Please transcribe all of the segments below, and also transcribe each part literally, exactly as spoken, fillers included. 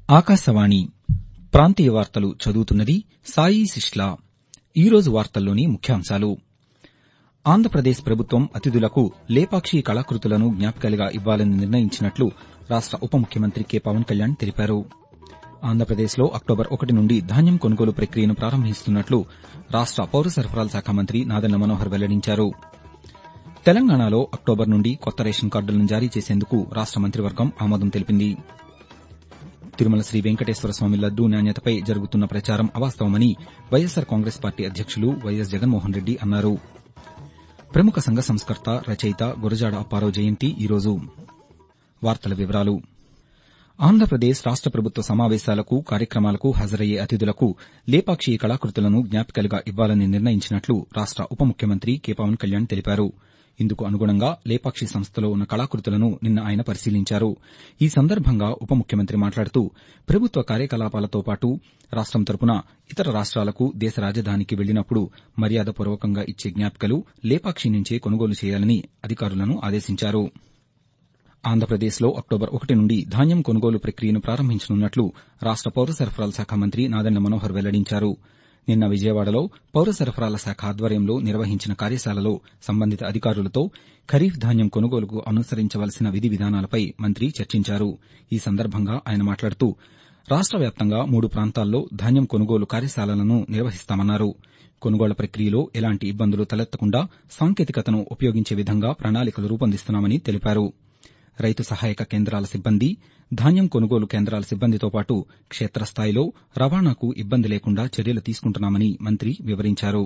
ఆకాశవాణి ప్రాంతీయ వార్తలు చదువుతున్నది సాయి శిష్లా. ఈరోజు వార్తల్లోని ముఖ్యాంశాలు. ఆంధ్రప్రదేశ్ ప్రభుత్వం అతిథులకు లేపాక్షి కళాకృతులను జ్ఞాపికలుగా ఇవ్వాలని నిర్ణయించినట్లు రాష్ట ఉప ముఖ్యమంత్రి కె పవన్ కళ్యాణ్ తెలిపారు. ఆంధ్రప్రదేశ్లో అక్టోబర్ ఒకటి నుండి ధాన్యం కొనుగోలు ప్రక్రియను ప్రారంభిస్తున్నట్లు రాష్ట పౌర సరఫరాల శాఖ మంత్రి నాదెండ్ల మనోహర్ వెల్లడించారు. తెలంగాణలో అక్టోబర్ నుండి కొత్త రేషన్ కార్డులను జారీ చేసేందుకు రాష్ట మంత్రివర్గం ఆమోదం తెలిపింది. తిరుమల శ్రీ వెంకటేశ్వర స్వామి లడ్డూ నాణ్యతపై జరుగుతున్న ప్రచారం అవాస్తవమని వైఎస్సార్ కాంగ్రెస్ పార్టీ అధ్యక్షులు వైఎస్ జగన్మోహన్ రెడ్డి అన్నారు. ప్రముఖ సంఘ సంస్కర్త, రచయిత గురజాడ అప్పారావు జయంతి ఈరోజు. వార్తల వివరాలు. ఆంధ్రప్రదేశ్ రాష్ట ప్రభుత్వ సమావేశాలకు, కార్యక్రమాలకు హాజరయ్యే అతిథులకు లేపాక్షి కళాకృతులను జ్ఞాపికలుగా ఇవ్వాలని నిర్ణయించినట్లు రాష్ట ఉప ముఖ్యమంత్రి కె పవన్ కళ్యాణ్ తెలిపారు. ఇందుకు అనుగుణంగా లేపాక్షి సంస్థలో ఉన్న కళాకృతులను నిన్న ఆయన పరిశీలించారు. ఈ సందర్భంగా ఉప ముఖ్యమంత్రి మాట్లాడుతూ ప్రభుత్వ కార్యకలాపాలతో పాటు రాష్టం తరపున ఇతర రాష్ట్రాలకు, దేశ రాజధానికి వెళ్లినప్పుడు మర్యాదపూర్వకంగా ఇచ్చే జ్ఞాపికలు లేపాక్షి నుంచే కొనుగోలు చేయాలని అధికారులను ఆదేశించారు. ఆంధ్రప్రదేశ్లో అక్టోబర్ ఒకటి నుండి ధాన్యం కొనుగోలు ప్రక్రియను ప్రారంభించనున్నట్లు రాష్ట పౌర సరఫరాల శాఖ మంత్రి నాదెండ్ల మనోహర్ వెల్లడించారు. నిన్న విజయవాడలో పౌర సరఫరాల శాఖ ఆధ్వర్యంలో నిర్వహించిన కార్యశాలలో సంబంధిత అధికారులతో ఖరీఫ్ ధాన్యం కొనుగోలుకు అనుసరించవలసిన విధి విధానాలపై మంత్రి చర్చించారు. ఈ సందర్భంగా ఆయన మాట్లాడుతూ రాష్ట వ్యాప్తంగా మూడు ప్రాంతాల్లో ధాన్యం కొనుగోలు కార్యశాలలను నిర్వహిస్తామన్నారు. కొనుగోళ్ల ప్రక్రియలో ఎలాంటి ఇబ్బందులు తలెత్తకుండా సాంకేతికతను ఉపయోగించే విధంగా ప్రణాళికలు రూపొందిస్తున్నామని తెలిపారు. రైతు సహాయక కేంద్రాల సిబ్బంది, ధాన్యం కొనుగోలు కేంద్రాల సిబ్బందితో పాటు క్షేత్రస్థాయిలో రవాణాకు ఇబ్బంది లేకుండా చర్యలు తీసుకుంటున్నామని మంత్రి వివరించారు.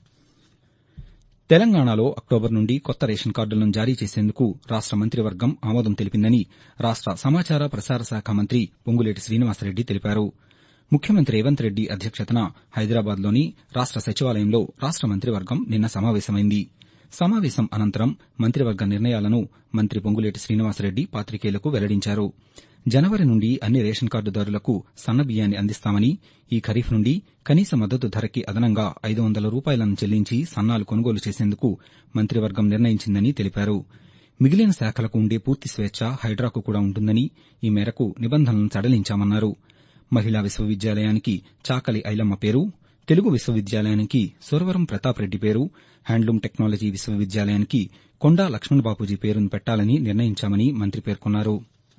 తెలంగాణలో అక్టోబర్ నుండి కొత్త రేషన్ కార్డులను జారీ చేసేందుకు రాష్ట మంత్రివర్గం ఆమోదం తెలిపిందని రాష్ట సమాచార ప్రసార శాఖ మంత్రి పొంగులేటి శ్రీనివాసరెడ్డి తెలిపారు. ముఖ్యమంత్రి రేవంత్ రెడ్డి అధ్యక్షతన హైదరాబాద్లోని రాష్ట సచివాలయంలో రాష్ట మంత్రివర్గం నిన్న సమావేశమైంది. సమావేశం అనంతరం మంత్రివర్గ నిర్ణయాలను మంత్రి పొంగులేటి శ్రీనివాసరెడ్డి పాతికేయులకు వెల్లడించారు. జనవరి నుండి అన్ని రేషన్ కార్డుదారులకు సన్నబియ్యాన్ని అందిస్తామని, ఈ ఖరీఫ్ నుండి కనీస మద్దతు ధరకి అదనంగా ఐదు వందల రూపాయలను చెల్లించి సన్నాలు కొనుగోలు చేసేందుకు మంత్రివర్గం నిర్ణయించిందని తెలిపారు. మిగిలిన శాఖలకు ఉండే పూర్తి స్వేచ్ఛ హైడ్రాకు కూడా ఉంటుందని, ఈ మేరకు నిబంధనలను సడలించామన్నారు. మహిళా విశ్వవిద్యాలయానికి చాకలి ఐలమ్మ పేరు, తెలుగు విశ్వవిద్యాలయానికి సురవరం ప్రతాప్ రెడ్డి పేరు, హ్యాండ్లూమ్ టెక్నాలజీ విశ్వవిద్యాలయానికి కొండా లక్ష్మణ్ బాపూజీ పేరును పెట్టాలని నిర్ణయించామని మంత్రి పేర్కొన్నారు.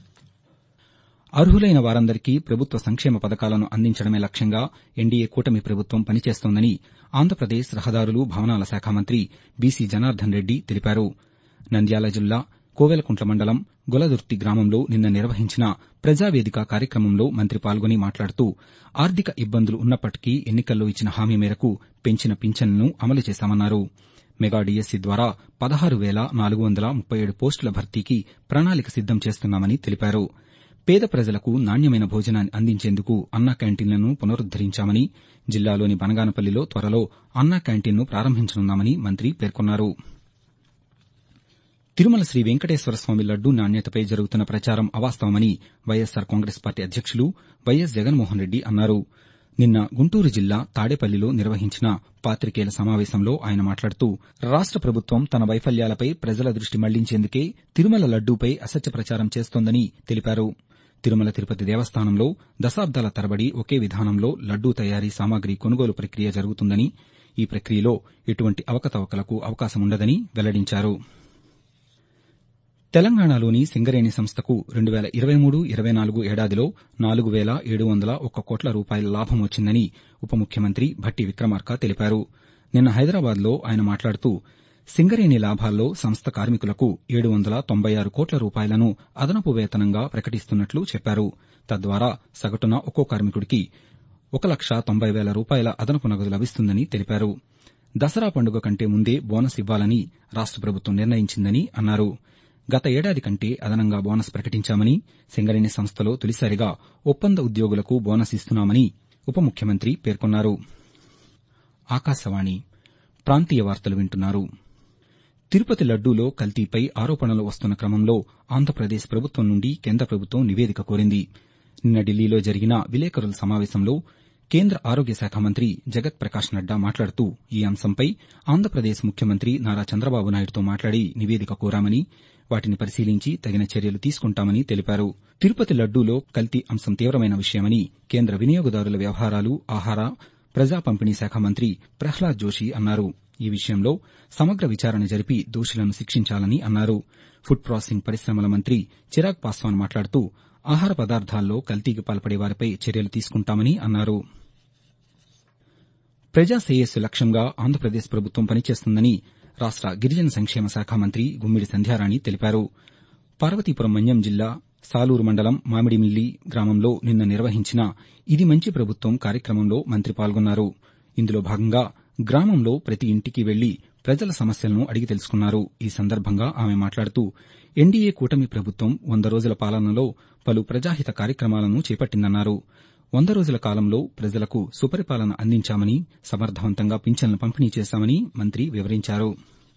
అర్హులైన వారందరికీ ప్రభుత్వ సంక్షేమ పథకాలను అందించడమే లక్ష్యంగా ఎన్డీఏ కూటమి ప్రభుత్వం పనిచేస్తోందని ఆంధ్రప్రదేశ్ రహదారులు, భవనాల శాఖ మంత్రి బీసీ జనార్దన్ రెడ్డి తెలిపారు. నంద్యాల జిల్లా కోవెలకుంట్ల మండలం గొలదుర్తి గ్రామంలో నిన్న నిర్వహించిన ప్రజావేదిక కార్యక్రమంలో మంత్రి పాల్గొని మాట్లాడుతూ ఆర్థిక ఇబ్బందులు ఉన్నప్పటికీ ఎన్నికల్లో ఇచ్చిన హామీ మేరకు పెంచిన పింఛన్ను అమలు చేశామన్నారు. మెగా డీఎస్సీ ద్వారా పదహారు వేల నాలుగు వందల ముప్పై ఏడు పోస్టుల భర్తీకి ప్రణాళిక సిద్దం చేస్తున్నామని తెలిపారు. పేద ప్రజలకు నాణ్యమైన భోజనాన్ని అందించేందుకు అన్నా క్యాంటీన్లను పునరుద్దరించామని, జిల్లాలోని బనగానపల్లిలో త్వరలో అన్నా క్యాంటీన్ను ప్రారంభించనున్నామని మంత్రి పేర్కొన్నారు. తిరుమల శ్రీ వెంకటేశ్వర స్వామి లడ్డూ నాణ్యతపై జరుగుతున్న ప్రచారం అవాస్తవమని వైఎస్సార్ కాంగ్రెస్ పార్టీ అధ్యక్షులు వైఎస్ జగన్మోహన్ రెడ్డి అన్నారు. నిన్న గుంటూరు జిల్లా తాడేపల్లిలో నిర్వహించిన పాతికేయుల సమావేశంలో ఆయన మాట్లాడుతూ రాష్ట ప్రభుత్వం తన వైఫల్యాలపై ప్రజల దృష్టి మళ్లించేందుకే తిరుమల లడ్డూపై అసత్య ప్రచారం చేస్తోందని తెలిపారు. తిరుమల తిరుపతి దేవస్థానంలో దశాబ్దాల తరబడి ఒకే విధానంలో లడ్డూ తయారీ సామాగ్రి కొనుగోలు ప్రక్రియ జరుగుతుందని, ఈ ప్రక్రియలో ఎటువంటి అవకతవకలకు అవకాశముండదని వెల్లడించారు. తెలంగాణలోని సింగరేణి సంస్థకు రెండు వేల ఇరవై మూడు ఇరవై నాలుగు ఏడాదిలో నాలుగు వేల ఏడు వందల ఒక్క కోట్ల రూపాయల లాభం వచ్చిందని ఉప ముఖ్యమంత్రి భట్టి విక్రమార్క తెలిపారు. నిన్న హైదరాబాద్లో ఆయన మాట్లాడుతూ సింగరేణి లాభాల్లో సంస్థ కార్మికులకు ఏడు వందల తొంభై ఆరు కోట్ల రూపాయలను అదనపు వేతనంగా ప్రకటిస్తున్నట్లు చెప్పారు. తద్వారా సగటున ఒక్కో కార్మికుడికి ఒక లక్ష తొంభై వేల రూపాయల అదనపు నగదు లభిస్తుందని తెలిపారు. దసరా పండుగ కంటే ముందే బోనస్ ఇవ్వాలని రాష్ట ప్రభుత్వం నిర్ణయించిందని అన్నారు. గత ఏడాది కంటే అదనంగా బోనస్ ప్రకటించామని, సింగరేణి సంస్థలో తొలిసారిగా ఒప్పంద ఉద్యోగులకు బోనస్ ఇస్తున్నామని ఉప ముఖ్యమంత్రి పేర్కొన్నారు. ఆకాశవాణి ప్రాంతీయ వార్తలు వింటున్నారు. తిరుపతి లడ్డూలో కల్తీపై ఆరోపణలు వస్తున్న క్రమంలో ఆంధ్రప్రదేశ్ ప్రభుత్వం నుండి కేంద్ర ప్రభుత్వం నివేదిక కోరింది. నిన్న ఢిల్లీలో జరిగిన విలేకరుల సమావేశంలో కేంద్ర ఆరోగ్య శాఖ మంత్రి జగత్ ప్రకాష్ నడ్డా మాట్లాడుతూ ఈ అంశంపై ఆంధ్రప్రదేశ్ ముఖ్యమంత్రి నారా చంద్రబాబు నాయుడుతో మాట్లాడి నివేదిక కోరామని, వాటిని పరిశీలించి తగిన చర్యలు తీసుకుంటామని తెలిపారు. తిరుపతి లడ్డూలో కల్తీ అంశం తీవ్రమైన విషయమని కేంద్ర వినియోగదారుల వ్యవహారాలు, ఆహార, ప్రజా పంపిణీ శాఖ మంత్రి ప్రహ్లాద్ జోషి అన్నారు. ఈ విషయంలో సమగ్ర విచారణ జరిపి దోషులను శిక్షించాలని అన్నారు. ఫుడ్ ప్రాసెసింగ్ పరిశ్రమల మంత్రి చిరాగ్ పాస్వాన్ మాట్లాడుతూ ఆహార పదార్థాల్లో కల్తీకి పాల్పడే వారిపై చర్యలు తీసుకుంటామని అన్నారు. ప్రజా శ్రేయస్సు లక్ష్యంగా ఆంధ్రప్రదేశ్ ప్రభుత్వం పనిచేస్తుందని రాష్ట గిరిజన సంక్షేమ శాఖ మంత్రి గుమ్మిడి సంధ్యారాణి తెలిపారు. పార్వతీపురం మన్యం జిల్లా సాలూరు మండలం మామిడిమిల్లి గ్రామంలో నిన్న నిర్వహించిన ఇది మంచి ప్రభుత్వం కార్యక్రమంలో మంత్రి పాల్గొన్నారు. ఇందులో భాగంగా గ్రామంలో ప్రతి ఇంటికి వెళ్లి ప్రజల సమస్యలను అడిగి తెలుసుకున్నారు. ఈ సందర్భంగా ఆమె మాట్లాడుతూ ఎన్డీఏ కూటమి ప్రభుత్వం వంద రోజుల పాలనలో పలు ప్రజాహిత కార్యక్రమాలను చేపట్టిందన్నారు. వంద రోజుల కాలంలో ప్రజలకు సుపరిపాలన అందించామని, సమర్థవంతంగా పింఛన్లు పంపిణీ చేశామని మంత్రి వివరించారు.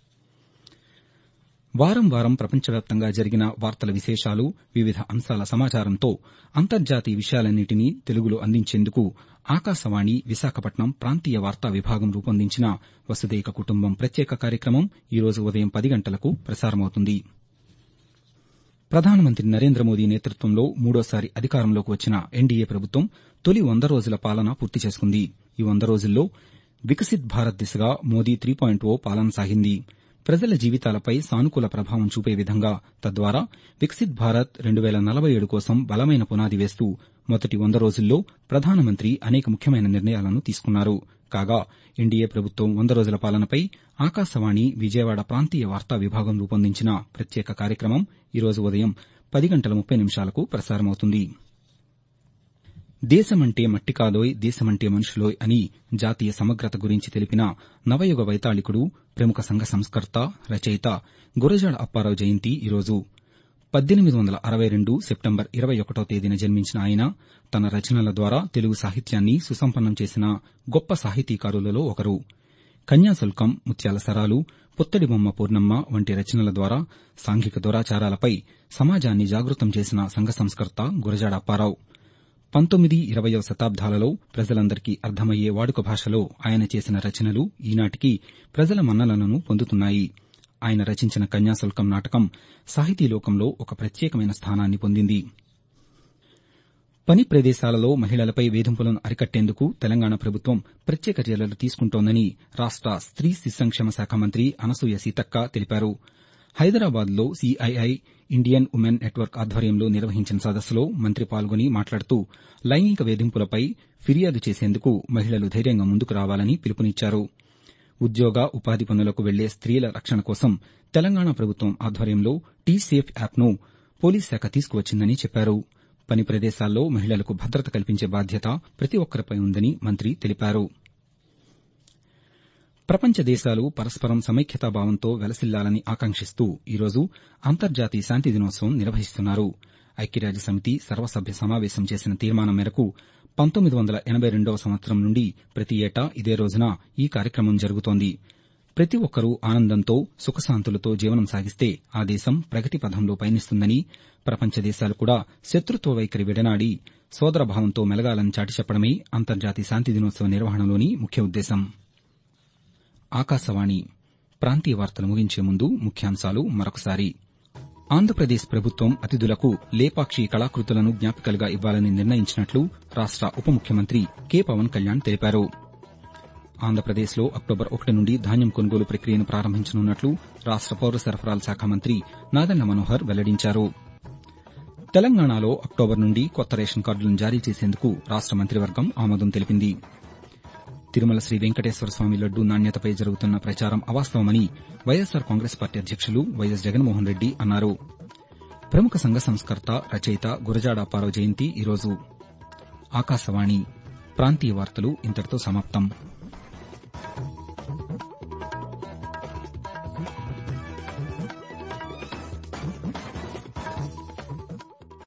వారం వారం ప్రపంచవ్యాప్తంగా జరిగిన వార్తల విశేషాలు, వివిధ అంశాల సమాచారంతో అంతర్జాతీయ విషయాలన్నింటినీ తెలుగులో అందించేందుకు ఆకాశవాణి విశాఖపట్నం ప్రాంతీయ వార్తా విభాగం రూపొందించిన వసుదైక కుటుంబం ప్రత్యేక కార్యక్రమం ఈ రోజు ఉదయం పది గంటలకు ప్రసారమవుతుంది. ప్రధానమంత్రి నరేంద్ర మోదీ నేతృత్వంలో మూడోసారి అధికారంలోకి వచ్చిన ఎన్డీఏ ప్రభుత్వం తొలి వంద రోజుల పాలన పూర్తి చేసుకుంది. ఈ వంద రోజుల్లో వికసిత్ భారత్ దిశగా మోదీ త్రీ పాయింట్ ఓ పాలన సాగింది. ప్రజల జీవితాలపై సానుకూల ప్రభావం చూపే విధంగా, తద్వారా వికసిత్ భారత్ రెండు వేల నలభై ఏడు కోసం బలమైన పునాది వేస్తూ మొదటి వంద రోజుల్లో ప్రధానమంత్రి అనేక ముఖ్యమైన నిర్ణయాలను తీసుకున్నారు. కాగా ఎన్డీఏ ప్రభుత్వం వంద రోజుల పాలనపై ఆకాశవాణి విజయవాడ ప్రాంతీయ వార్తా విభాగం రూపొందించిన ప్రత్యేక కార్యక్రమం ఈ రోజు ఉదయం పది గంటల ముప్పై నిమిషాలకు ప్రసారమవుతుంది. దేశమంటే మట్టి కాదోయ్, దేశమంటే మనుషులోయ్ అని జాతీయ సమగ్రత గురించి తెలిపిన నవయుగ వైతాళికుడు, ప్రముఖ సంఘ సంస్కర్త, రచయిత గురజాడ అప్పారావు జయంతి ఈరోజు. పద్దెనిమిది వందల అరవై రెండు సెప్టెంబర్ ఇరవై ఒకటో తేదీన జన్మించిన ఆయన తన రచనల ద్వారా తెలుగు సాహిత్యాన్ని సుసంపన్నం చేసిన గొప్ప సాహితీకారులలో ఒకరు. కన్యాశుల్కం, ముత్యాల సరాలు, పుత్తడి బొమ్మ పూర్ణమ్మ వంటి రచనల ద్వారా సాంఘిక దురాచారాలపై సమాజాన్ని జాగృతం చేసిన సంఘ సంస్కర్త గురజాడ అప్పారావు. పంతొమ్మిది ఇరవయవ శతాబ్దాలలో ప్రజలందరికీ అర్థమయ్యే వాడుక భాషలో ఆయన చేసిన రచనలు ఈనాటికి ప్రజల మన్ననలను పొందుతున్నాయి. ఆయన రచించిన కన్యాశుల్కం నాటకం సాహితీలోకంలో ఒక ప్రత్యేకమైన స్థానాన్ని పొందింది. పని ప్రదేశాలలో మహిళలపై వేధింపులను అరికట్టేందుకు తెలంగాణ ప్రభుత్వం ప్రత్యేక చర్యలు తీసుకుంటోందని రాష్ట స్త్రీ శిశు సంక్షేమ శాఖ మంత్రి అనసూయ సీతక్క తెలిపారు. హైదరాబాద్లో సీఐఐ ఇండియన్ ఉమెన్ నెట్వర్క్ ఆధ్వర్యంలో నిర్వహించిన సదస్సులో మంత్రి పాల్గొని మాట్లాడుతూ లైంగిక వేధింపులపై ఫిర్యాదు చేసేందుకు మహిళలు ధైర్యంగా ముందుకు రావాలని పిలుపునిచ్చారు. ఉద్యోగ, ఉపాధి పనులకు వెళ్లే స్త్రీల రక్షణ కోసం తెలంగాణ ప్రభుత్వం ఆధ్వర్యంలో టీ సేఫ్ యాప్ను పోలీస్ శాఖ తీసుకువచ్చిందని చెప్పారు. పని ప్రదేశాల్లో మహిళలకు భద్రత కల్పించే బాధ్యత ప్రతి ఒక్కరిపై ఉందని మంత్రి తెలిపారు. ప్రపంచ దేశాలు పరస్పరం సమైక్యతాభావంతో వెలసిల్లాలని ఆకాంక్షిస్తూ ఈరోజు అంతర్జాతీయ శాంతి దినోత్సవం నిర్వహిస్తున్నారు. ఐక్యరాజ్యసమితి సర్వసభ్య సమావేశం చేసిన తీర్మానం మేరకు పంతొమ్మిది వందల ఎనబై రెండవ సంవత్సరం నుండి ప్రతి ఏటా ఇదే రోజున ఈ కార్యక్రమం జరుగుతోంది. ప్రతి ఒక్కరూ ఆనందంతో, సుఖశాంతులతో జీవనం సాగిస్తే ఆ దేశం ప్రగతి పథంలో పయనిస్తుందని, ప్రపంచ దేశాలు కూడా శత్రుత్వ వైఖరి విడనాడి సోదరభావంతో మెలగాలని చాటి చెప్పడమే అంతర్జాతీయ శాంతి దినోత్సవ నిర్వహణలోని ముఖ్య ఉద్దేశం. ఆకాశవాణి ప్రాంతీయ వార్తలు ముగించే ముందు ముఖ్యాంశాలు మరొకసారి. ఆంధ్రప్రదేశ్ ప్రభుత్వం అతిథులకు లేపాక్షి కళాకృతులను జ్ఞాపికలుగా ఇవ్వాలని నిర్ణయించినట్లు రాష్ట ఉప ముఖ్యమంత్రి కె పవన్ కళ్యాణ్ తెలిపారు. ఆంధ్రప్రదేశ్లో అక్టోబర్ ఒకటి నుండి ధాన్యం కొనుగోలు ప్రక్రియను ప్రారంభించనున్నట్లు రాష్ట పౌర సరఫరాల శాఖ మంత్రి నాదెండ్ల మనోహర్ వెల్లడించారు. తెలంగాణలో అక్టోబర్ నుండి కొత్త రేషన్ కార్డులను జారీ చేసేందుకు రాష్ట మంత్రివర్గం ఆమోదం తెలిపింది. తిరుమల శ్రీ వెంకటేశ్వర స్వామి లడ్డూ నాణ్యతపై జరుగుతున్న ప్రచారం అవాస్తవమని వైఎస్సార్ కాంగ్రెస్ పార్టీ అధ్యక్షులు వైఎస్ జగన్మోహన్ రెడ్డి అన్నారు. ప్రముఖ సంఘ సంస్కర్త, రచయిత గురజాడ అప్పారావు జయంతి ఈరోజు. ఆకాశవాణి ప్రాంతీయ వార్తలు ఇంతటితో సమాప్తం.